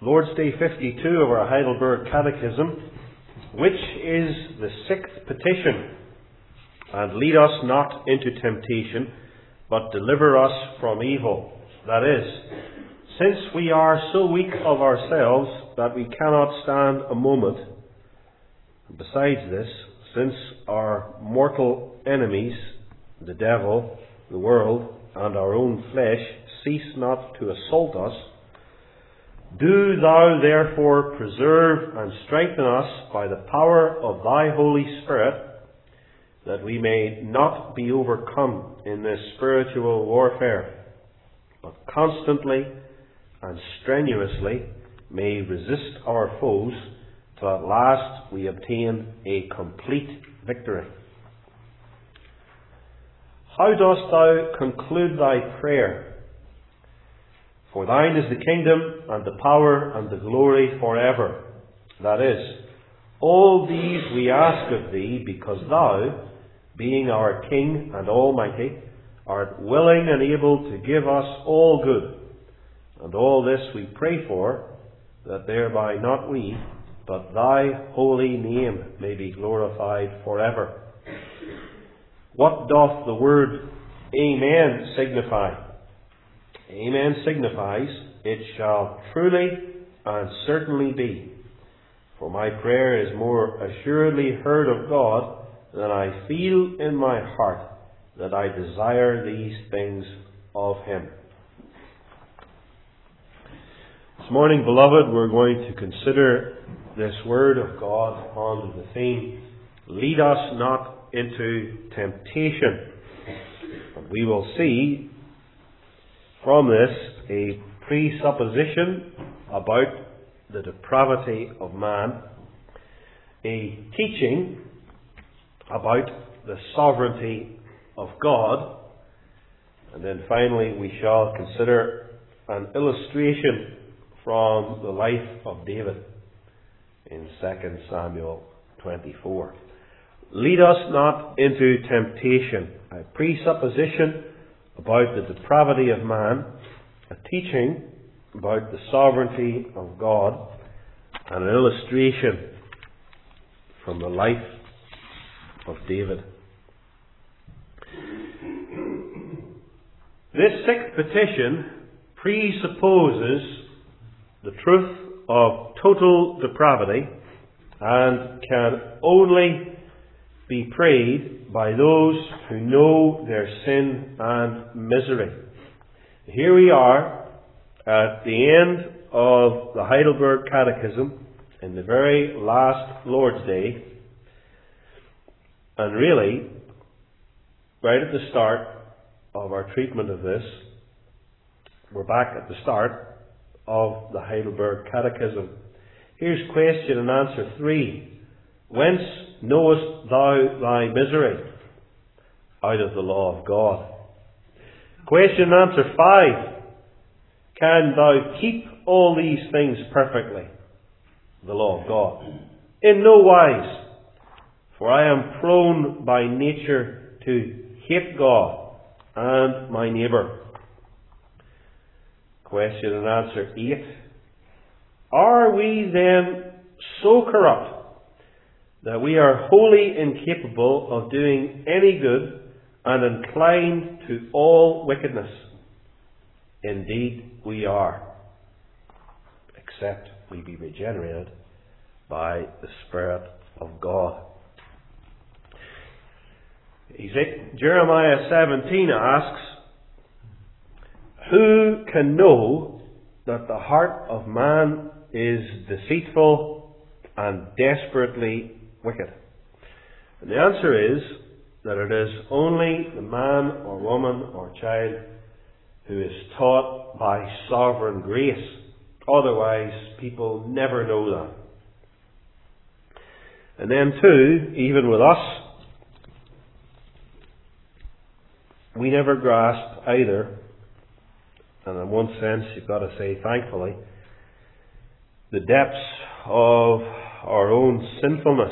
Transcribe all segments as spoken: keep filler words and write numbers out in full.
Lord's Day fifty-two of our Heidelberg Catechism, which is the sixth petition. And lead us not into temptation, but deliver us from evil. That is, since we are so weak of ourselves that we cannot stand a moment, and besides this, since our mortal enemies, the devil, the world, and our own flesh, cease not to assault us, do thou therefore preserve and strengthen us by the power of thy Holy Spirit, that we may not be overcome in this spiritual warfare, but constantly and strenuously may resist our foes, till at last we obtain a complete victory. How dost thou conclude thy prayer? For thine is the kingdom, and the power, and the glory forever. That is, all these we ask of thee, because thou, being our King and Almighty, art willing and able to give us all good. And all this we pray for, that thereby not we, but thy holy name may be glorified forever. What doth the word Amen signify? Amen signifies, it shall truly and certainly be. For my prayer is more assuredly heard of God than I feel in my heart that I desire these things of Him. This morning, beloved, we're going to consider this Word of God under the theme, lead us not into temptation. And we will see from this a presupposition about the depravity of man, a teaching about the sovereignty of God, and then finally we shall consider an illustration from the life of David in Second Samuel twenty-four. Lead us not into temptation, a presupposition about the depravity of man, a teaching about the sovereignty of God, and an illustration from the life of David. This sixth petition presupposes the truth of total depravity and can only be prayed by those who know their sin and misery. Here we are at the end of the Heidelberg Catechism, in the very last Lord's Day, and really, right at the start of our treatment of this, we're back at the start of the Heidelberg Catechism. Here's question and answer three. Whence knowest thou thy misery? Out of the law of God. Question and answer five. Can thou keep all these things perfectly? The law of God. In no wise. For I am prone by nature to hate God and my neighbour. Question and answer eight. Are we then so corrupt that we are wholly incapable of doing any good and inclined to all wickedness? Indeed we are, except we be regenerated by the Spirit of God. Jeremiah seventeen asks, who can know that the heart of man is deceitful and desperately wicked? And the answer is that it is only the man or woman or child who is taught by sovereign grace. Otherwise, people never know that. And then too, even with us, we never grasp either, and in one sense you've got to say thankfully, the depths of our own sinfulness.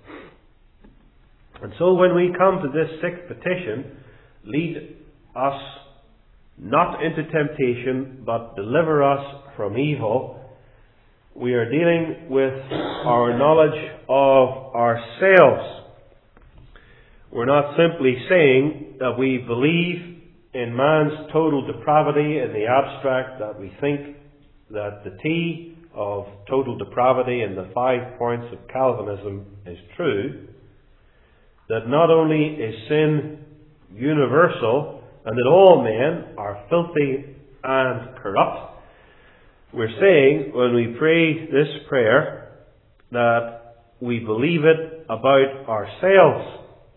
And so when we come to this sixth petition, lead us not into temptation, but deliver us from evil, we are dealing with our knowledge of ourselves. We're not simply saying that we believe in man's total depravity in the abstract, that we think that the T of total depravity in the five points of Calvinism is true, that not only is sin universal and that all men are filthy and corrupt. We're saying when we pray this prayer that we believe it about ourselves.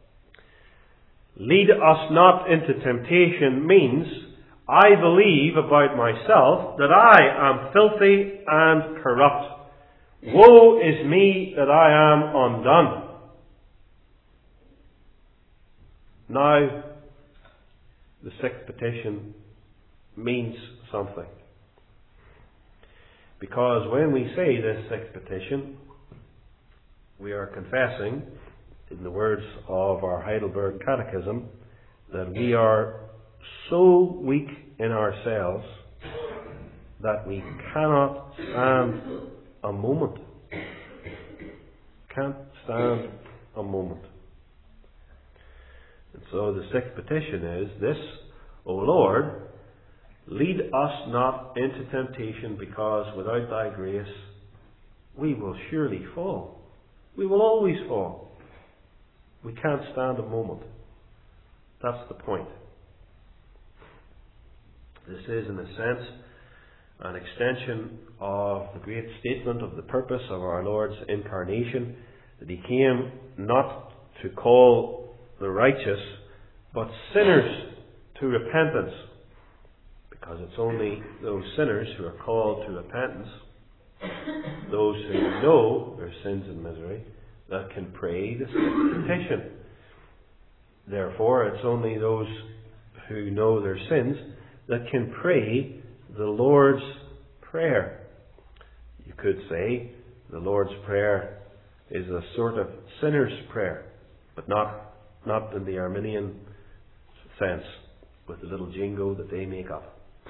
Lead us not into temptation means I believe about myself that I am filthy and corrupt. Woe is me that I am undone. Now, the sixth petition means something. Because when we say this sixth petition, we are confessing, in the words of our Heidelberg Catechism, that we are so weak in ourselves that we cannot stand a moment. Can't stand a moment. And so the sixth petition is this: O Lord, lead us not into temptation, because without thy grace we will surely fall. We will always fall. We can't stand a moment. That's the point. This is, in a sense, an extension of the great statement of the purpose of our Lord's incarnation, that He came not to call the righteous, but sinners to repentance. Because it's only those sinners who are called to repentance, those who know their sins and misery, that can pray the sixth petition. Therefore, it's only those who know their sins that can pray the Lord's Prayer. You could say the Lord's Prayer is a sort of sinner's prayer, but not, not in the Arminian sense, with the little jingo that they make up.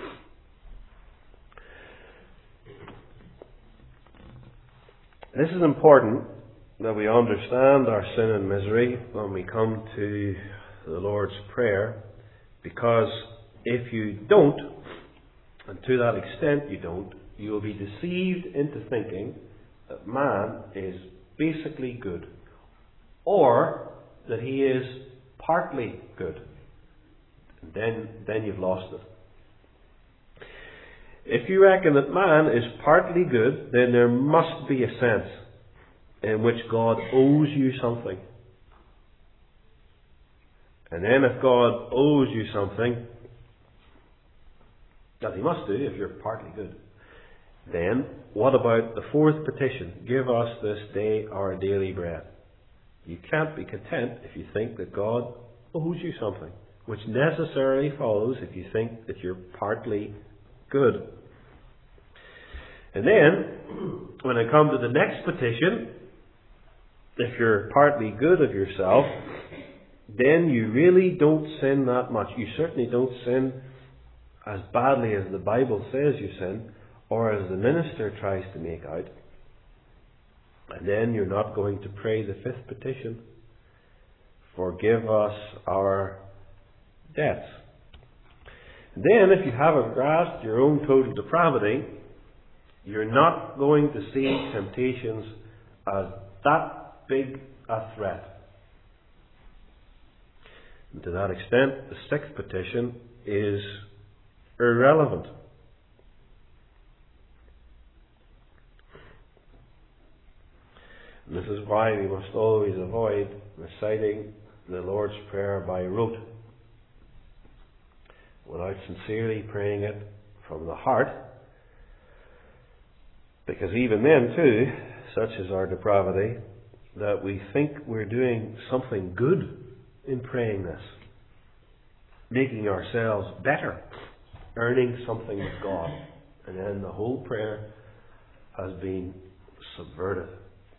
This is important, that we understand our sin and misery when we come to the Lord's Prayer, because if you don't, and to that extent you don't, you will be deceived into thinking that man is basically good, or that he is partly good. And then, then you've lost it. If you reckon that man is partly good, then there must be a sense in which God owes you something. And then if God owes you something, that He must do if you're partly good, then what about the fourth petition? Give us this day our daily bread. You can't be content if you think that God owes you something, which necessarily follows if you think that you're partly good. And then, when I come to the next petition, if you're partly good of yourself, then you really don't sin that much. You certainly don't sin as badly as the Bible says you sin, or as the minister tries to make out. And then you're not going to pray the fifth petition: forgive us our debts. And then, if you haven't grasped your own total depravity, you're not going to see temptations as that big a threat. And to that extent, the sixth petition is irrelevant. And this is why we must always avoid reciting the Lord's Prayer by rote, without sincerely praying it from the heart. Because even then too, such is our depravity, that we think we're doing something good in praying this, making ourselves better, earning something with God. And then the whole prayer has been subverted.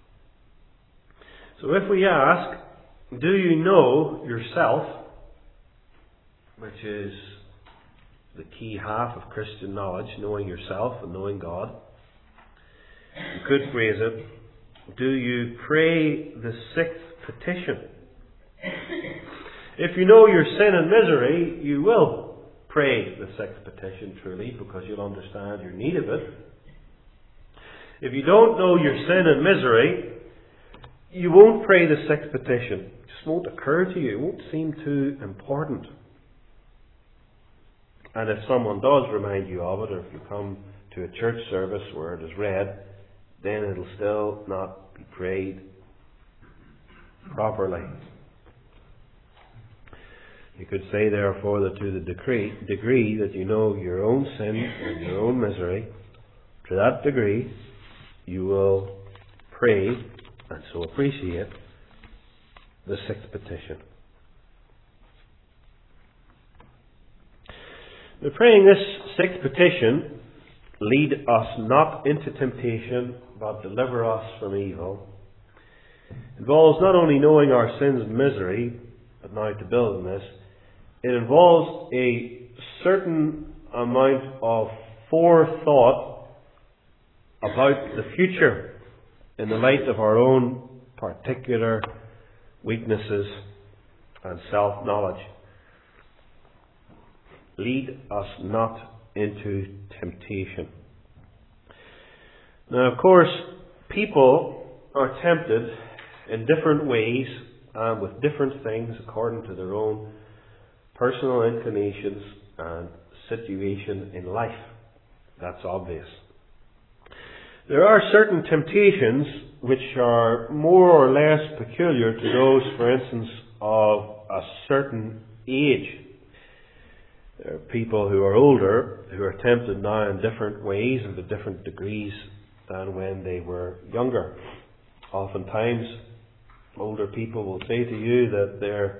So if we ask, do you know yourself, which is the key half of Christian knowledge, knowing yourself and knowing God, You could phrase it, do you pray the sixth petition? If you know your sin and misery, you will pray the sixth petition truly, because you'll understand your need of it. If you don't know your sin and misery, you won't pray the sixth petition. It just won't occur to you. It won't seem too important. And if someone does remind you of it, or if you come to a church service where it is read, then it'll still not be prayed properly. You could say, therefore, that to the degree, degree that you know your own sin and your own misery, to that degree you will pray and so appreciate the sixth petition. Now, praying this sixth petition, lead us not into temptation, but deliver us from evil, involves not only knowing our sins and misery, but now to build on this, it involves a certain amount of forethought about the future in the light of our own particular weaknesses and self-knowledge. Lead us not into temptation. Now, of course, people are tempted in different ways and with different things according to their own personal inclinations and situation in life. That's obvious. There are certain temptations which are more or less peculiar to those, for instance, of a certain age. There are people who are older who are tempted now in different ways and to different degrees than when they were younger. Oftentimes, older people will say to you that they're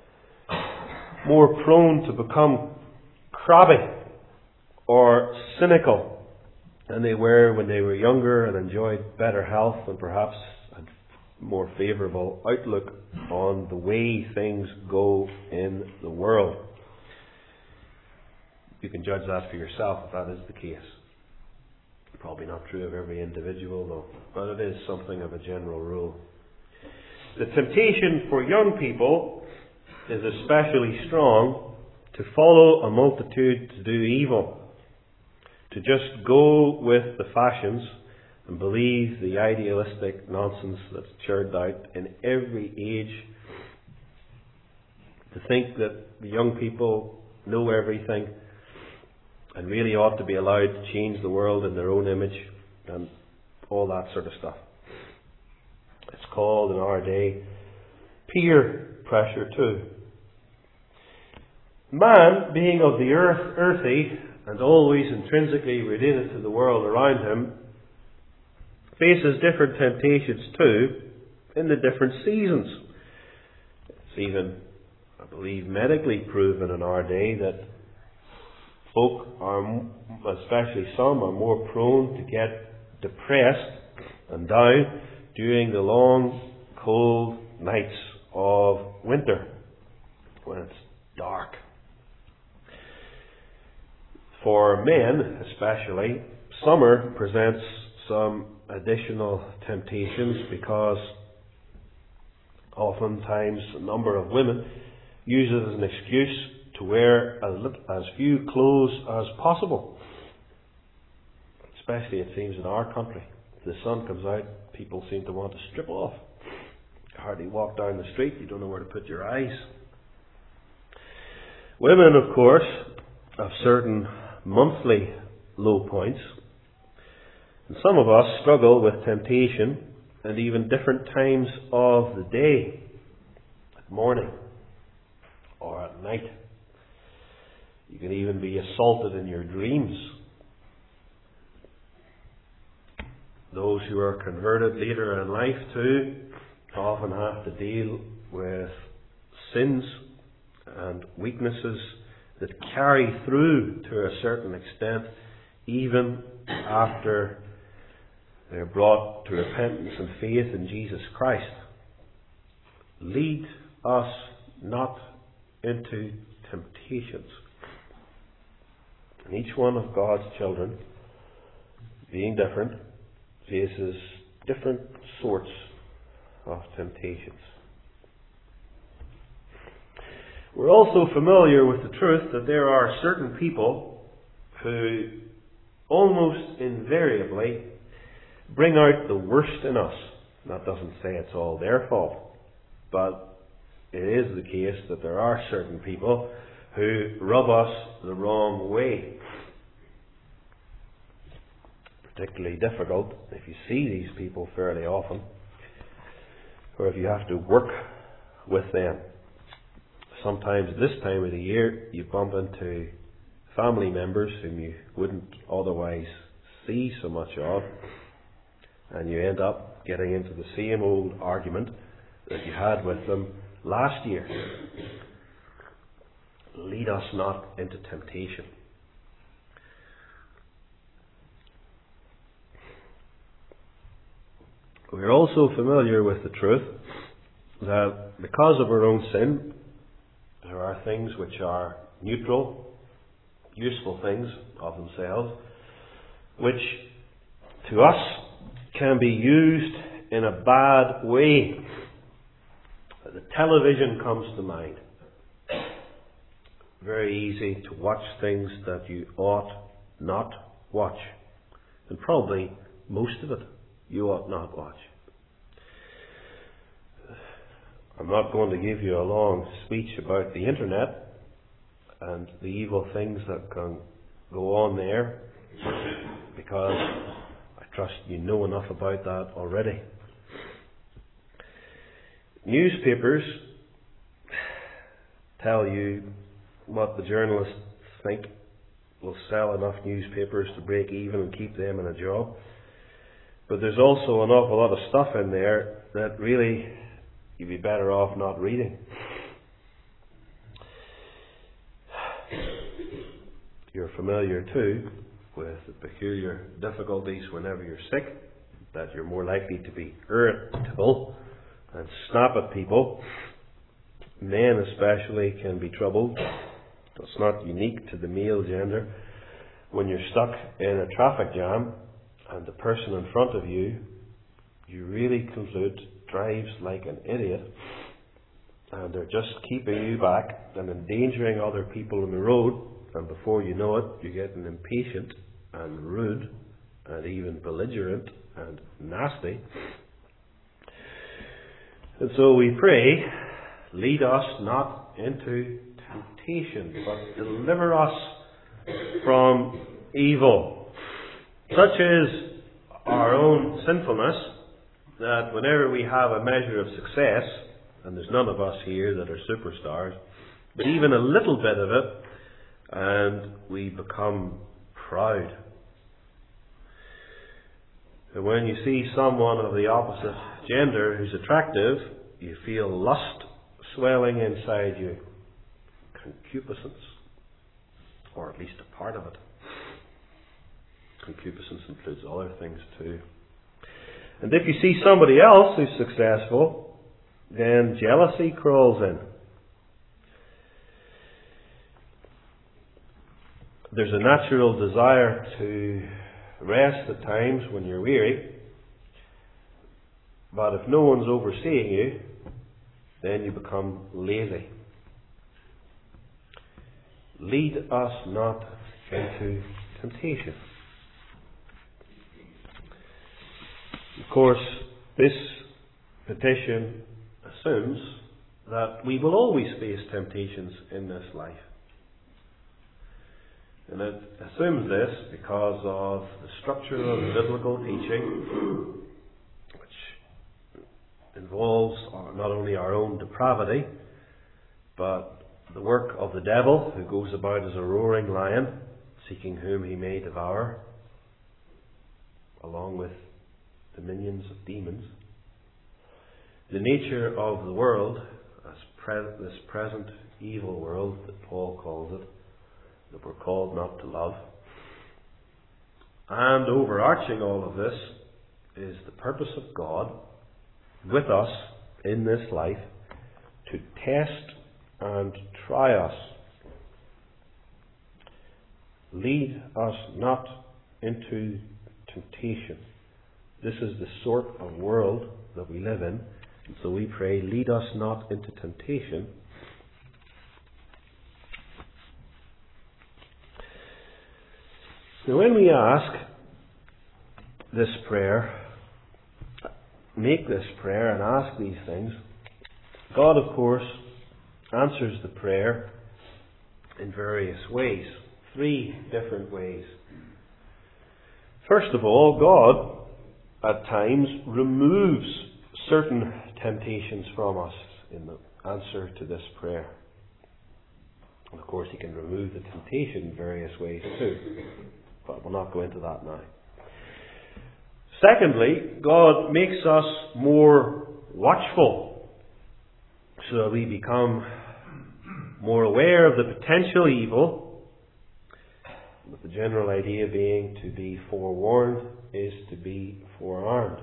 more prone to become crabby or cynical than they were when they were younger and enjoyed better health and perhaps a more favourable outlook on the way things go in the world. You can judge that for yourself if that is the case. Probably not true of every individual, though, but it is something of a general rule. The temptation for young people is especially strong to follow a multitude to do evil, to just go with the fashions and believe the idealistic nonsense that's churned out in every age, to think that the young people know everything and really ought to be allowed to change the world in their own image and all that sort of stuff. It's called in our day peer pressure too. Man, being of the earth, earthy and always intrinsically related to the world around him, faces different temptations too in the different seasons. It's even, I believe, medically proven in our day that folk are, especially some, are more prone to get depressed and down during the long, cold nights of winter when it's dark. For men, especially, summer presents some additional temptations because oftentimes a number of women use it as an excuse to wear as, little, as few clothes as possible. Especially, it seems, in our country. If the sun comes out, people seem to want to strip off. You hardly walk down the street, you don't know where to put your eyes. Women, of course, have certain monthly low points. And some of us struggle with temptation and even different times of the day, at morning or at night. You can even be assaulted in your dreams. Those who are converted later in life too often have to deal with sins and weaknesses that carry through to a certain extent even after they're brought to repentance and faith in Jesus Christ. Lead us not into temptations. And each one of God's children, being different, faces different sorts of temptations. We're also familiar with the truth that there are certain people who almost invariably bring out the worst in us. That doesn't say it's all their fault, but it is the case that there are certain people who rub us the wrong way. Particularly difficult if you see these people fairly often, or if you have to work with them. Sometimes this time of the year you bump into family members whom you wouldn't otherwise see so much of, and you end up getting into the same old argument that you had with them last year. Lead us not into temptation. We're also familiar with the truth that because of our own sin, there are things which are neutral, useful things of themselves, which to us can be used in a bad way. The television comes to mind. Very easy to watch things that you ought not watch. And probably most of it you ought not watch. I'm not going to give you a long speech about the internet and the evil things that can go on there, because I trust you know enough about that already. Newspapers tell you what the journalists think will sell enough newspapers to break even and keep them in a job. But there's also an awful lot of stuff in there that really you'd be better off not reading. You're familiar too with the peculiar difficulties whenever you're sick, that you're more likely to be irritable and snap at people. Men especially can be troubled. It's not unique to the male gender. When you're stuck in a traffic jam and the person in front of you, you really conclude drives like an idiot, and they're just keeping you back and endangering other people on the road, and before you know it, you're getting impatient and rude and even belligerent and nasty. And so we pray, lead us not into temptation, but deliver us from evil. Such is our own sinfulness, that whenever we have a measure of success, and there's none of us here that are superstars, but even a little bit of it, and we become proud. And when you see someone of the opposite gender who's attractive, you feel lust swelling inside you. Concupiscence, or at least a part of it. Concupiscence includes other things too. And if you see somebody else who's successful, then jealousy crawls in. There's a natural desire to rest at times when you're weary, but if no one's overseeing you, then you become lazy. Lead us not into temptation. Of course, this petition assumes that we will always face temptations in this life. And it assumes this because of the structure of the biblical teaching, which involves not only our own depravity, but the work of the devil, who goes about as a roaring lion, seeking whom he may devour, along with the minions of demons. The nature of the world, as pre- this present evil world that Paul calls it, that we're called not to love. And overarching all of this is the purpose of God with us in this life to test and try us. Lead us not into temptation. This is the sort of world that we live in. And so we pray, lead us not into temptation. Now when we ask this prayer, make this prayer and ask these things, God, of course, answers the prayer in various ways. Three different ways. First of all, God at times removes certain temptations from us in the answer to this prayer. And of course, He can remove the temptation in various ways too. But we'll not go into that now. Secondly, God makes us more watchful so that we become more aware of the potential evil, with the general idea being to be forewarned is to be forearmed.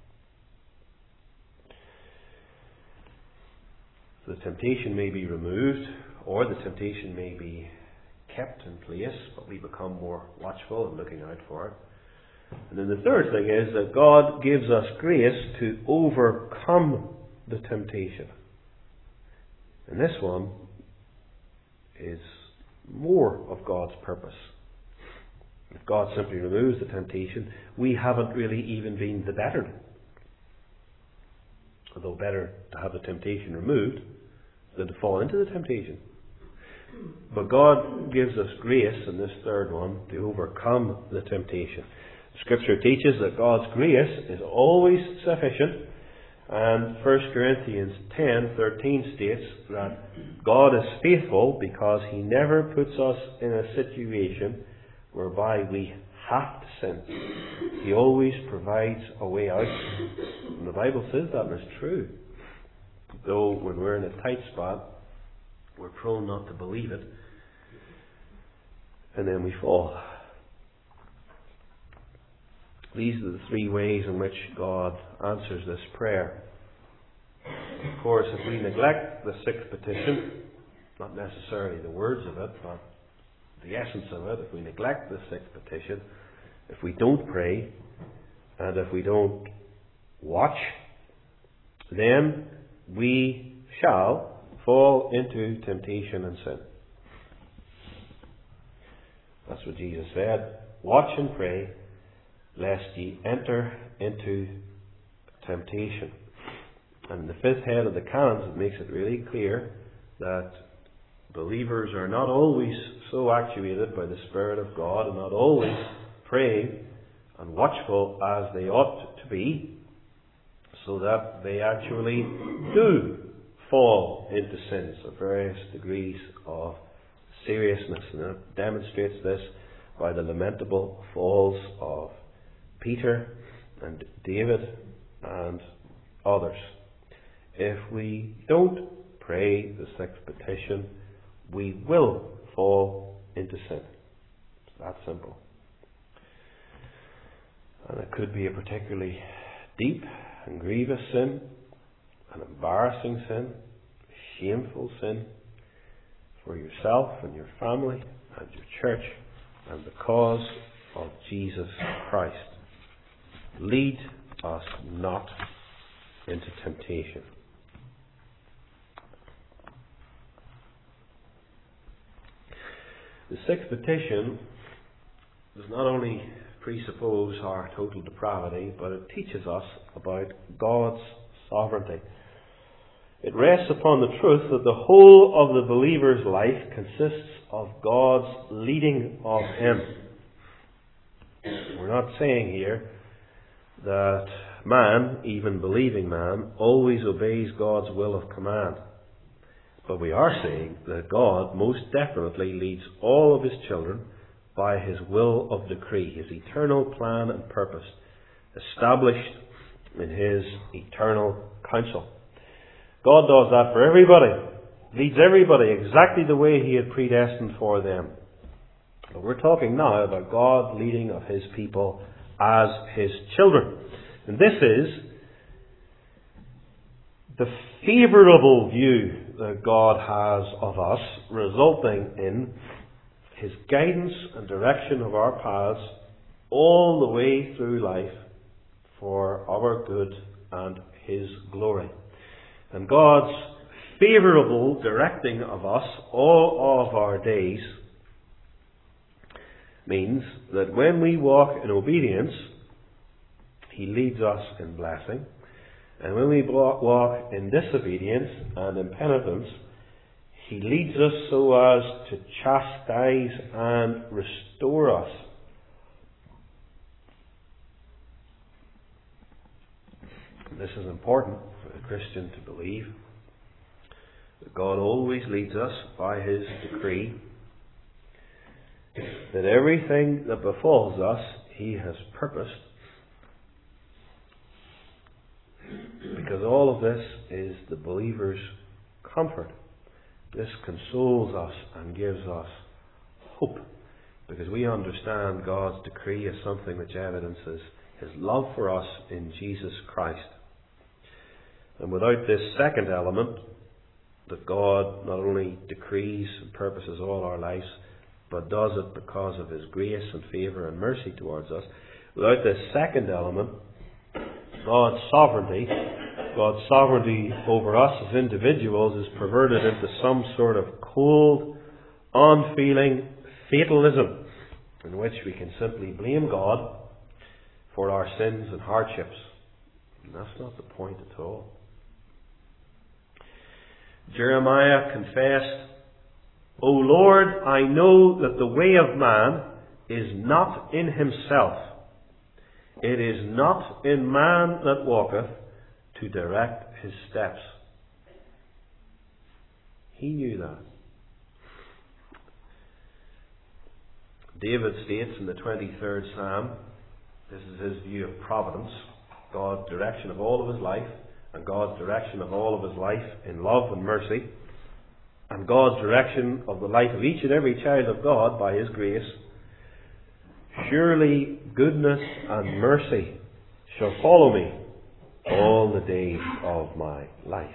So the temptation may be removed, or the temptation may be kept in place, but we become more watchful and looking out for it. And then the third thing is that God gives us grace to overcome the temptation. And this one is more of God's purpose. If God simply removes the temptation, we haven't really even been the bettered. Although better to have the temptation removed than to fall into the temptation. But God gives us grace in this third one to overcome the temptation. Scripture teaches that God's grace is always sufficient, and First Corinthians ten thirteen states that God is faithful because He never puts us in a situation whereby we have to sin. He always provides a way out. And the Bible says that, and it's true. Though when we're in a tight spot, we're prone not to believe it, and then we fall. These are the three ways in which God answers this prayer. Of course, if we neglect the sixth petition, not necessarily the words of it, but the essence of it, if we neglect the sixth petition, if we don't pray, and if we don't watch, then we shall fall into temptation and sin. That's what Jesus said. Watch and pray, lest ye enter into temptation. And in the fifth head of the canons, it makes it really clear that believers are not always so actuated by the Spirit of God and not always praying and watchful as they ought to be, so that they actually do fall into sins of various degrees of seriousness. And it demonstrates this by the lamentable falls of Peter and David and others. If we don't pray the sixth petition, we will fall into sin. It's that simple. And it could be a particularly deep and grievous sin, an embarrassing sin, a shameful sin for yourself and your family and your church and the cause of Jesus Christ. Lead us not into temptation. The sixth petition does not only presuppose our total depravity, but it teaches us about God's sovereignty. It rests upon the truth that the whole of the believer's life consists of God's leading of him. We're not saying here that man, even believing man, always obeys God's will of command. But we are saying that God most definitely leads all of His children by His will of decree, His eternal plan and purpose, established in His eternal counsel. God does that for everybody. Leads everybody exactly the way He had predestined for them. But we're talking now about God leading of His people as His children. And this is the favourable view that God has of us, resulting in His guidance and direction of our paths all the way through life for our good and His glory. And God's favourable directing of us all of our days means that when we walk in obedience, He leads us in blessing. And when we walk in disobedience and impenitence, He leads us so as to chastise and restore us. This is important for the Christian to believe, that God always leads us by His decree, that everything that befalls us He has purposed, because all of this is the believer's comfort. This consoles us and gives us hope, because we understand God's decree as something which evidences His love for us in Jesus Christ. And without this second element, that God not only decrees and purposes all our lives, but does it because of His grace and favour and mercy towards us, without this second element, God's sovereignty, God's sovereignty over us as individuals is perverted into some sort of cold, unfeeling fatalism, in which we can simply blame God for our sins and hardships. And that's not the point at all. Jeremiah confessed, "O Lord, I know that the way of man is not in himself. It is not in man that walketh to direct his steps." He knew that. David states in the twenty-third Psalm, this is his view of providence, God's direction of all of his life, and God's direction of all of his life in love and mercy, and God's direction of the life of each and every child of God by His grace. "Surely goodness and mercy shall follow me all the days of my life."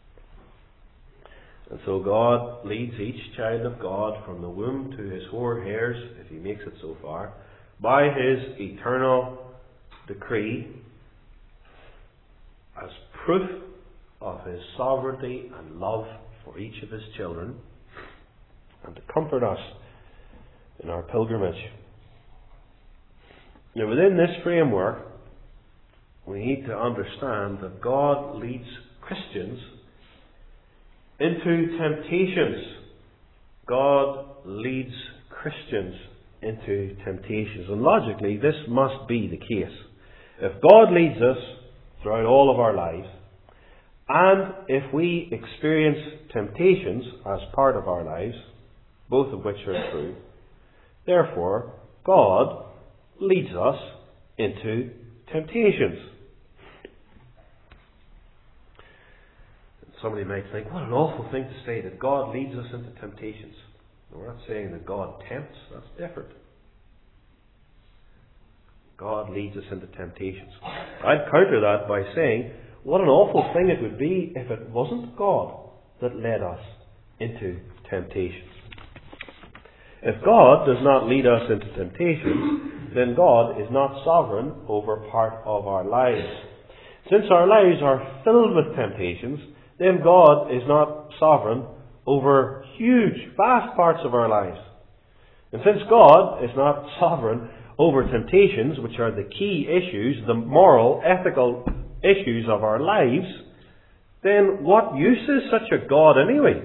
And so God leads each child of God from the womb to his hoar hairs, if he makes it so far, by His eternal decree, as proof of His sovereignty and love for each of His children, and to comfort us in our pilgrimage. Now, within this framework, we need to understand that God leads Christians into temptations. God leads Christians into temptations. And logically, this must be the case. If God leads us throughout all of our lives, and if we experience temptations as part of our lives, both of which are true, therefore, God leads us into temptations. Somebody might think, what an awful thing to say, that God leads us into temptations. We're not saying that God tempts, that's different. God leads us into temptations. I'd counter that by saying, what an awful thing it would be if it wasn't God that led us into temptations. If God does not lead us into temptations, then God is not sovereign over part of our lives. Since our lives are filled with temptations, then God is not sovereign over huge, vast parts of our lives. And since God is not sovereign over temptations, which are the key issues, the moral, ethical issues of our lives, then what use is such a God anyway?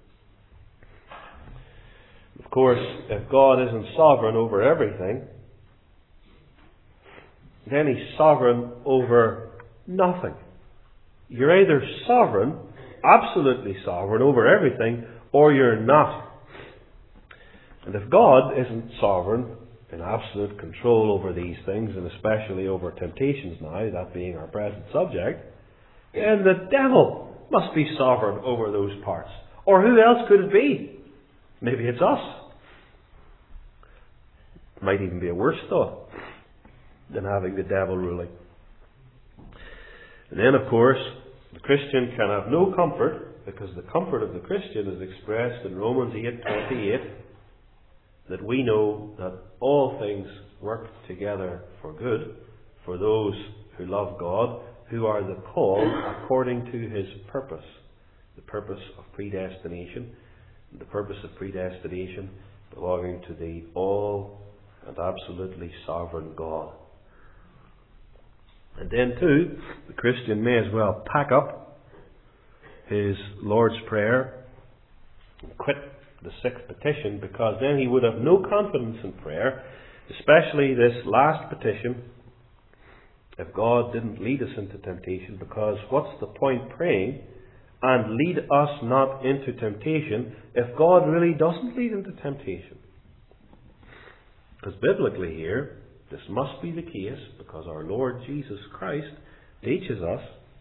Of course, if God isn't sovereign over everything, then He's sovereign over nothing. You're either sovereign, absolutely sovereign over everything, or you're not. And if God isn't sovereign, in absolute control over these things, and especially over temptations now, that being our present subject, then the devil must be sovereign over those parts. Or who else could it be? Maybe it's us. It might even be a worse thought than having the devil ruling. And then, of course, the Christian can have no comfort, because the comfort of the Christian is expressed in Romans eight twenty-eight, that we know that all things work together for good for those who love God, who are the called according to His purpose. The purpose of predestination. The purpose of predestination belonging to the all and absolutely sovereign God. And then too, the Christian may as well pack up his Lord's Prayer and quit the sixth petition, because then he would have no confidence in prayer, especially this last petition, if God didn't lead us into temptation. Because what's the point praying, and lead us not into temptation, if God really doesn't lead into temptation? Because biblically here, this must be the case, because our Lord Jesus Christ teaches us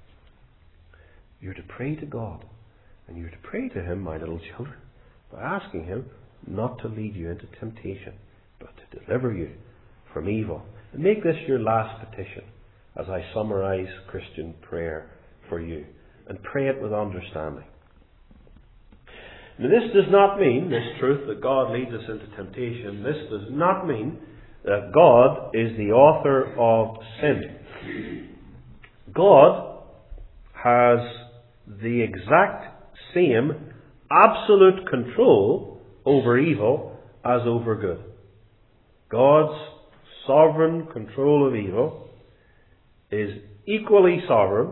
you're to pray to God, and you're to pray to Him, my little children, by asking Him not to lead you into temptation, but to deliver you from evil. And make this your last petition as I summarize Christian prayer for you, and pray it with understanding. Now, this does not mean, this truth that God leads us into temptation, this does not mean that God is the author of sin. God has the exact same absolute control over evil as over good. God's sovereign control of evil is equally sovereign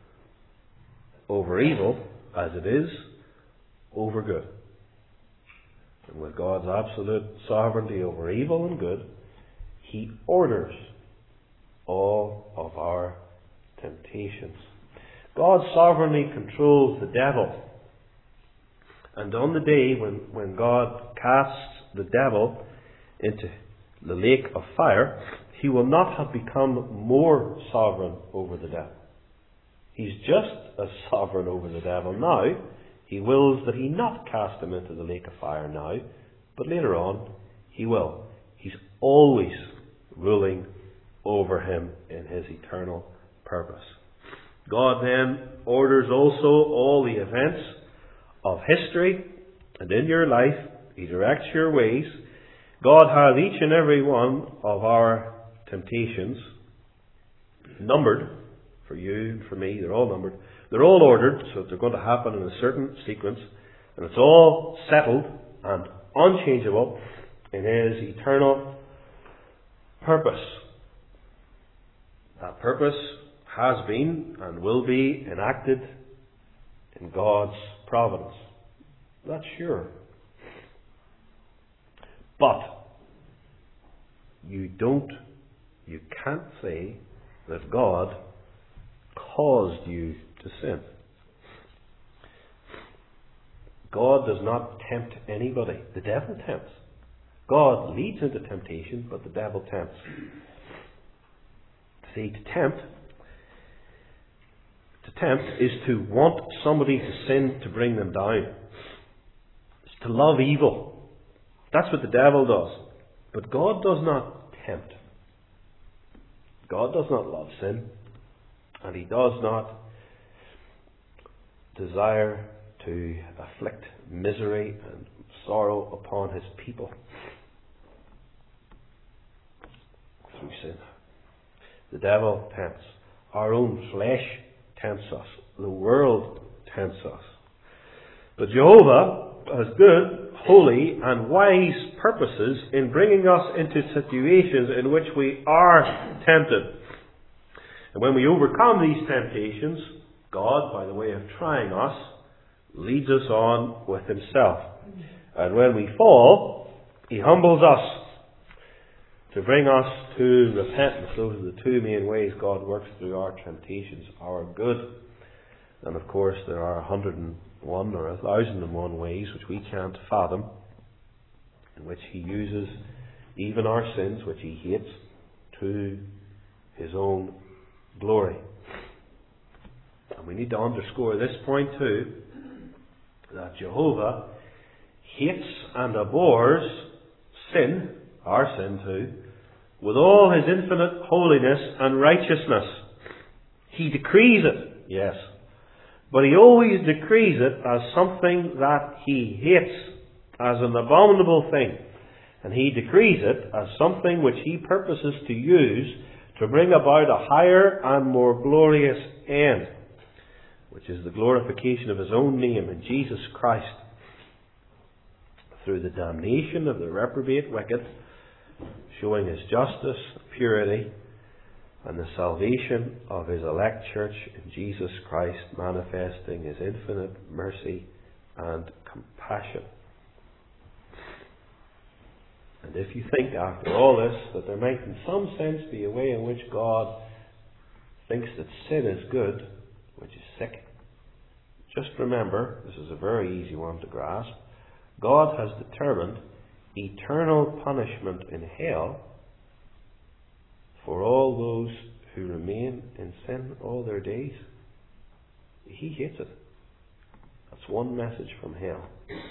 over evil as it is over good. And with God's absolute sovereignty over evil and good, He orders all of our temptations. God sovereignly controls the devil. And on the day when, when God casts the devil into the lake of fire, He will not have become more sovereign over the devil. He's just as sovereign over the devil now. He wills that He not cast him into the lake of fire now, but later on He will. He's always ruling over him in His eternal purpose. God then orders also all the events of history, and in your life He directs your ways. God has each and every one of our temptations numbered for you and for me. They're all numbered. They're all ordered, so that they're going to happen in a certain sequence, and it's all settled and unchangeable in His eternal purpose. That purpose has been and will be enacted in God's providence. That's sure. But you don't, you can't say that God caused you to sin. God does not tempt anybody. The devil tempts. God leads into temptation, but the devil tempts. See, to tempt, to tempt is to want somebody to sin to bring them down. It's to love evil. That's what the devil does. But God does not tempt. God does not love sin, and He does not desire to afflict misery and sorrow upon His people through sin. The devil tempts. Our own flesh tempts us. The world tempts us. But Jehovah has good, holy, and wise purposes in bringing us into situations in which we are tempted. And when we overcome these temptations, God, by the way of trying us, leads us on with Himself. And when we fall, He humbles us to bring us to repentance. Those are the two main ways God works through our temptations, our good. And of course there are a hundred and one or a thousand and one ways which we can't fathom, in which He uses even our sins, which He hates, to His own glory. And we need to underscore this point too, that Jehovah hates and abhors sin, our sin too, with all His infinite holiness and righteousness. He decrees it, yes, but He always decrees it as something that He hates, as an abominable thing. And He decrees it as something which He purposes to use to bring about a higher and more glorious end, which is the glorification of His own name in Jesus Christ, through the damnation of the reprobate wicked, showing His justice, purity, and the salvation of His elect church in Jesus Christ, manifesting His infinite mercy and compassion. And if you think after all this that there might in some sense be a way in which God thinks that sin is good, which is sick, just remember, this is a very easy one to grasp, God has determined eternal punishment in hell for all those who remain in sin all their days. He hates it. That's one message from hell.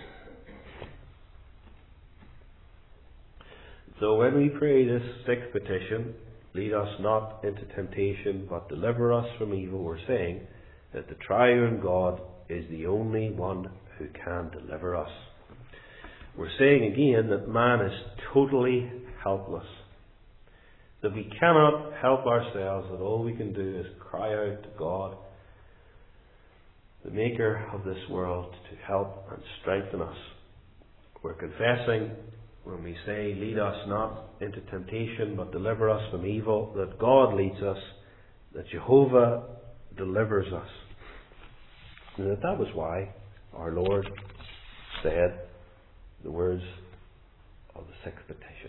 So when we pray this sixth petition, lead us not into temptation, but deliver us from evil, we're saying that the triune God is the only one who can deliver us. We're saying again that man is totally helpless. That we cannot help ourselves, that all we can do is cry out to God, the Maker of this world, to help and strengthen us. We're confessing, when we say, lead us not into temptation, but deliver us from evil, that God leads us, that Jehovah delivers us. And that that was why our Lord said the words of the sixth petition.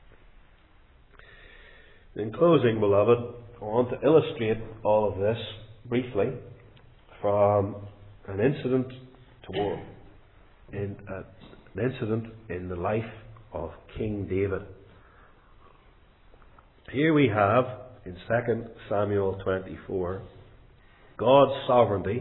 In closing, beloved, I want to illustrate all of this briefly from an incident to in uh, an incident in the life of King David. Here we have in Second Samuel twenty-four God's sovereignty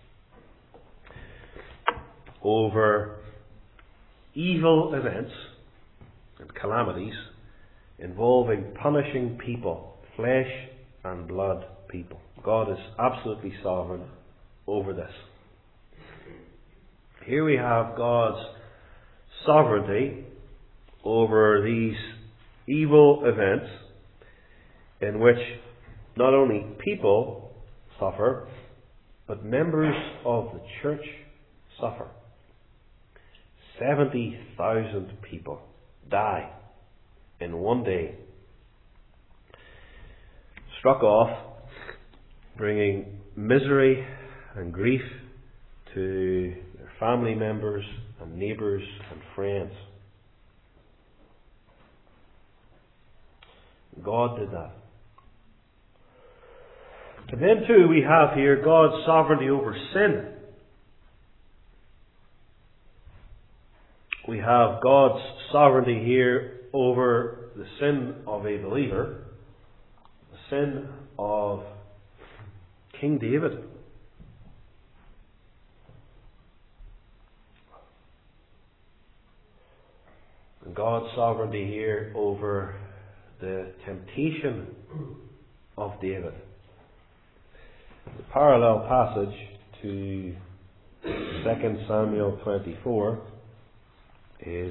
over evil events and calamities involving punishing people, flesh and blood people. God is absolutely sovereign over this. Here we have God's sovereignty over these evil events in which not only people suffer, but members of the church suffer. seventy thousand people die in one day, struck off, bringing misery and grief to their family members and neighbours and friends. God did that. And then too we have here God's sovereignty over sin. We have God's sovereignty here over the sin of a believer, the sin of King David. And God's sovereignty here over the temptation of David. The parallel passage to Second Samuel twenty-four is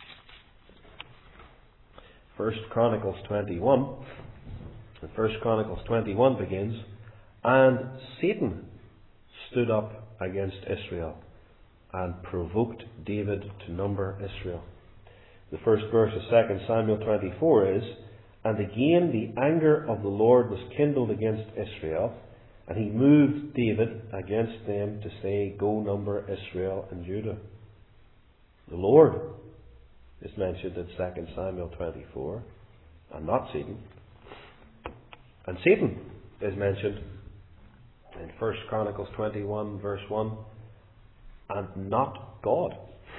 First Chronicles twenty-one. And First Chronicles twenty-one begins, and Satan stood up against Israel and provoked David to number Israel. The first verse of Second Samuel twenty-four is, and again the anger of the Lord was kindled against Israel, and he moved David against them to say, go number Israel and Judah. The Lord is mentioned in Second Samuel twenty-four, and not Satan. And Satan is mentioned in First Chronicles twenty-one, verse one, and not God.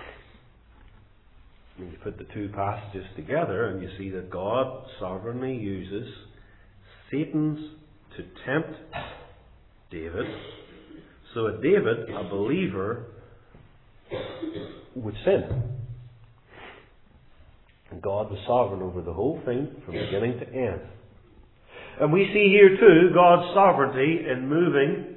When you put the two passages together and you see that God sovereignly uses Satan's to tempt David, so that David, a believer, would sin. And God was sovereign over the whole thing from beginning to end. And we see here too God's sovereignty in moving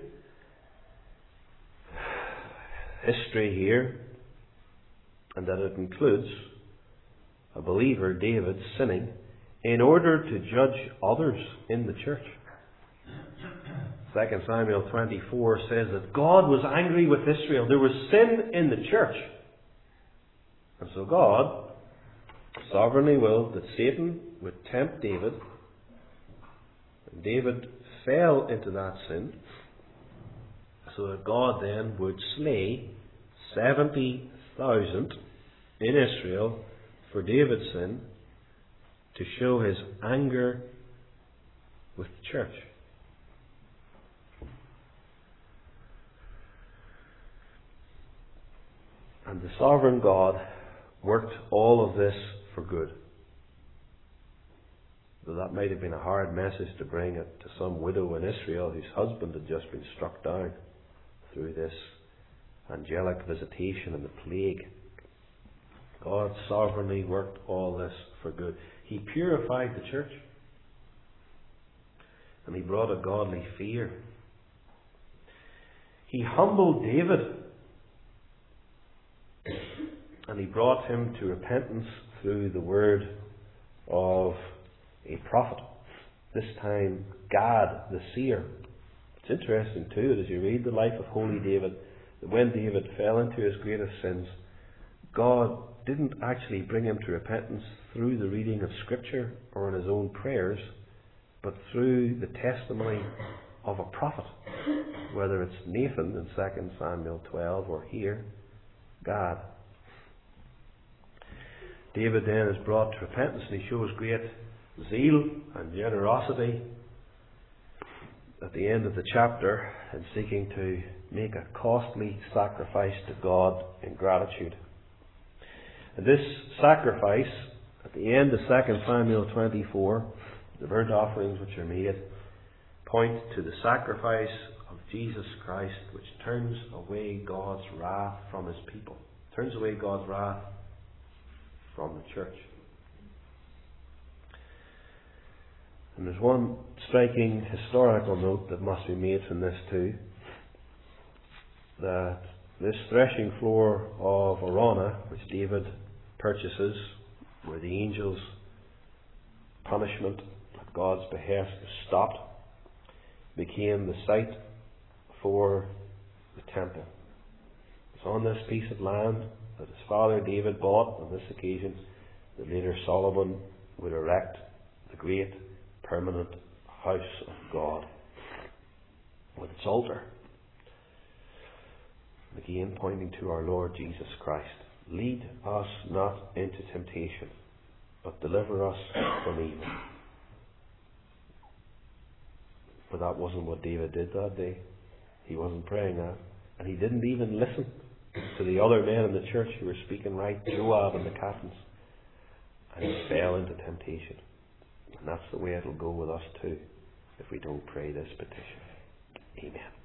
history here, and that it includes a believer, David, sinning in order to judge others in the church. Second Samuel twenty-four says that God was angry with Israel. There was sin in the church. And so God sovereignly willed that Satan would tempt David. And David fell into that sin, so that God then would slay seventy thousand in Israel for David's sin, to show his anger with the church. And the sovereign God worked all of this for good. Though that might have been a hard message to bring it to some widow in Israel whose husband had just been struck down through this angelic visitation and the plague. God sovereignly worked all this for good. He purified the church. And He brought a godly fear. He humbled David. And He brought him to repentance through the word of a prophet. This time, Gad the seer. It's interesting too, as you read the life of holy David, that when David fell into his greatest sins, God didn't actually bring him to repentance through the reading of Scripture or in his own prayers, but through the testimony of a prophet. Whether it's Nathan in Second Samuel twelve or here, Gad. David then is brought to repentance, and he shows great zeal and generosity at the end of the chapter in seeking to make a costly sacrifice to God in gratitude. And this sacrifice, at the end of Second Samuel twenty-four, the burnt offerings which are made, point to the sacrifice of Jesus Christ, which turns away God's wrath from His people. Turns away God's wrath from the church. And there's one striking historical note that must be made from this too, that this threshing floor of Araunah, which David purchases, where the angels' punishment at God's behest was stopped, became the site for the temple. It's on this piece of land that his father David bought on this occasion that later Solomon would erect the great permanent house of God with its altar. Again, pointing to our Lord Jesus Christ. Lead us not into temptation, but deliver us from evil. But that wasn't what David did that day. He wasn't praying that. And he didn't even listen to the other men in the church who were speaking right, Joab and the captains. And he fell into temptation. And that's the way it'll go with us too, if we don't pray this petition. Amen.